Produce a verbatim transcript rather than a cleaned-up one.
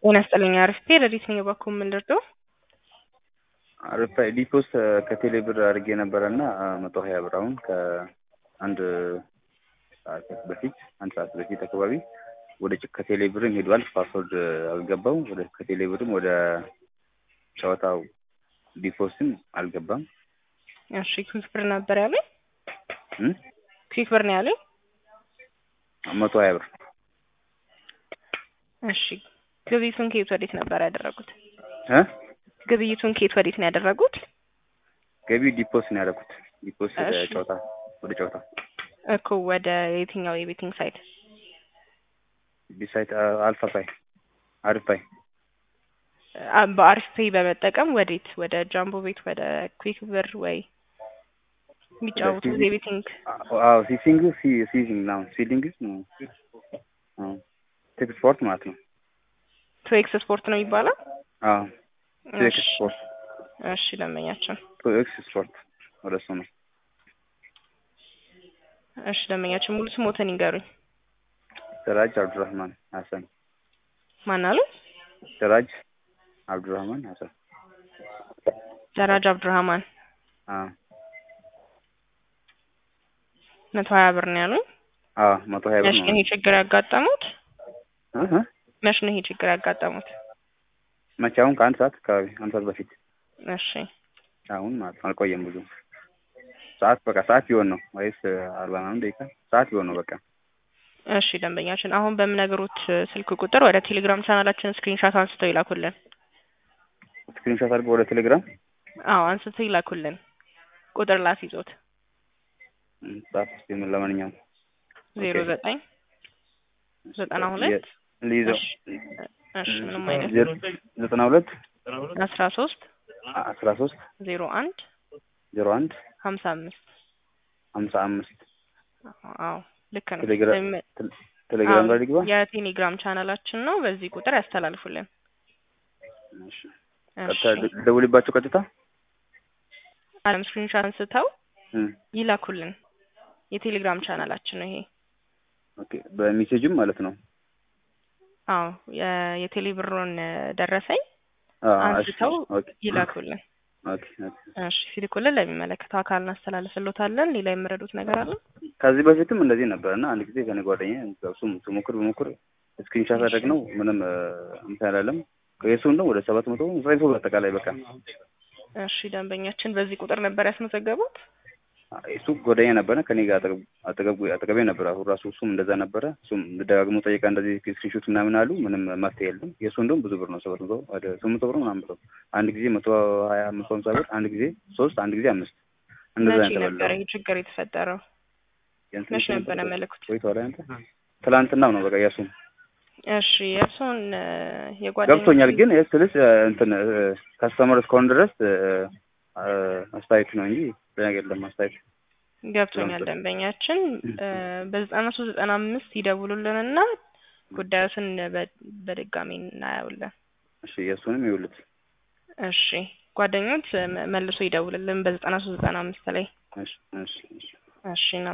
ጤና ይስጥልኝ አሪፍ ረዲት ነኝ ባኮ ምን ልርዳው? አሪፍ ዲፖስ ከቴሌ ብር አድርጌ ነበርና መቶ ሀያ ብር አሁን ከአንድ ሰዓት በፊት አንድ ሰዓት በፊት አካባቢ ወደ ከቴሌ ብርም ሄዷል። ፓስወርድ አልገባው ወደ ከቴሌ ብርም ወደ ጨዋታው ዲፖስም አልገባም። እሺ ኩዊክ ብር ነበር ያለኝ እ ኩዊክ ብር ነው ያለኝ መቶ ሀያ ብር። እሺ ግብይቱን ከየት ወዴት ነበር ያደረጉት? እ ግብይቱን ከየት ወዴት ነው ያደረጉት? ገቢው ዲፖስ ነው ያደረኩት። ዲፖስ ወደ ጨዋታ ወደ ጨዋታ እኮ ወደ የትኛው የቤቲንግ ሳይት? ቢሳይት አልፋ ፓይ አሪፍ ፓይ በአሪፍ ፔይ በመጠቀም ወዴት? ወደ ጃምቦ ቤት ወደ ኩዊክ ብር ወይ የሚጫወቱት የቤቲንግ? አዎ ሲሲንግ ሲ ሲሲንግ ነው ሲሊንግ ነው። አዎ ቴክስ ስፖርት ማለት ነው። ቴክስ ስፖርት ነው ይባላል። አዎ ቴክስ ስፖርት። እሺ ደመኛችን ቴክስ ስፖርት ወደሱ ነው። እሺ ደመኛችን ሙሉ ስሞትን ይንገሩኝ። ሰራጅ አብዱራህማን ሐሰን። ማን አሉ? ሰራጅ አብዱራህማን ሐሰን። ሰራጅ አብዱራህማን። አዎ መቶ ሀያ ብር ነው ያሉኝ? አዎ መቶ ሀያ ብር ነው። መቼ ነው ችግር ያጋጠሙት? አሃ መቼ ነው ችግር ያጋጠሙት? መቼ? አሁን ከአንድ ሰዓት አካባቢ አንድ ሰዓት በፊት። እሺ አሁን ማለት አልቆየም ብዙ ሰዓት በቃ ሰዓት ቢሆን ነው ወይስ አርባ ምናምን ደቂቃ ሰዓት ቢሆን ነው በቃ። እሺ ደንበኛችን አሁን በምነግሩት ስልክ ቁጥር ወደ ቴሌግራም ቻናላችን ስክሪንሾት አንስተው ይላኩልን። ስክሪንሾት አድርገው ወደ ቴሌግራም? አዎ አንስተው ይላኩልን። ቁጥር ላስይዞት ጻፍ እስኪ ምን ለማንኛውም ዜሮ ዘጠኝ ዘጠና ሁለት ሊይዘው እሺ ምንም አይነት ዘጠና ሁለት አስራ ሶስት አስራ ሶስት ዜሮ አንድ ዜሮ አንድ ሀምሳ አምስት ሀምሳ አምስት አዎ ልክ ነው። ቴሌግራም ላይ ልግባ? የቴሌግራም ቻናላችን ነው። በዚህ ቁጥር ያስተላልፉልን። እሺ ቀጥታ ደውልባቸው ቀጥታ አለም ስክሪንሾት አንስተው ይላኩልን። የቴሌግራም ቻናላችን ነው ይሄ። ኦኬ በሜሴጅም ማለት ነው? አዎ የቴሌ ብሩን ደረሰኝ አንስተው ይላኩልን። ኦኬ ኦኬ እሺ ሲልኩልን ለሚመለከተው አካል እናስተላልፍልዎታለን። ሌላ የምረዱት ነገር አለ? ከዚህ በፊትም እንደዚህ ነበርና አንድ ጊዜ ከኔ ጓደኛዬ እሱም ትሞክር በሞክር ስክሪንሾት አደረግነው ምንም እንትን አላለም። ከየሱን ነው ወደ ሰባት መቶ ዘጠኝ መቶ አጠቃላይ በቃ። እሺ ደንበኛችን በዚህ ቁጥር ነበር ያስመዘገቡት? እሱ ጓደኛ ነበረ ከኔ ጋር አጠገብ አጠገቤ ነበር። አሁን ራሱ እሱም እንደዛ ነበረ። እሱም ደጋግሞ ጠይቃ እንደዚህ ስክሪንሾት ምናምን አሉ። ምንም መፍትሄ የለም። የሱ እንደውም ብዙ ብር ነው ሰባት መቶ ወደ ስምንት መቶ ብር ምናምን ብር አንድ ጊዜ መቶ ሀያ መቶ ሃምሳ ብር አንድ ጊዜ ሶስት አንድ ጊዜ አምስት እንደዛ ነበር ይሄ ችግር የተፈጠረው። መቼ ነበር ያመለክቱት? ወይ ታዲያ አንተ ትላንትና ነው በቃ ያሱም። እሺ የእርሱን የጓደኛ ገብቶኛል። ግን ስልስ እንትን ካስተመር እስከሆነ ድረስ አስተያየት ነው እንጂ ነገር የለም። አስተያየት ገብቶኛል። ደንበኛችን በዘጠና ሶስት ዘጠና አምስት ይደውሉልንና ጉዳዩን በድጋሚ እናያውለን። እሺ የሱንም ይውልት። እሺ ጓደኞች መልሶ ይደውልልን በዘጠና ሶስት ዘጠና አምስት ላይ። እሺ እሺ እሺ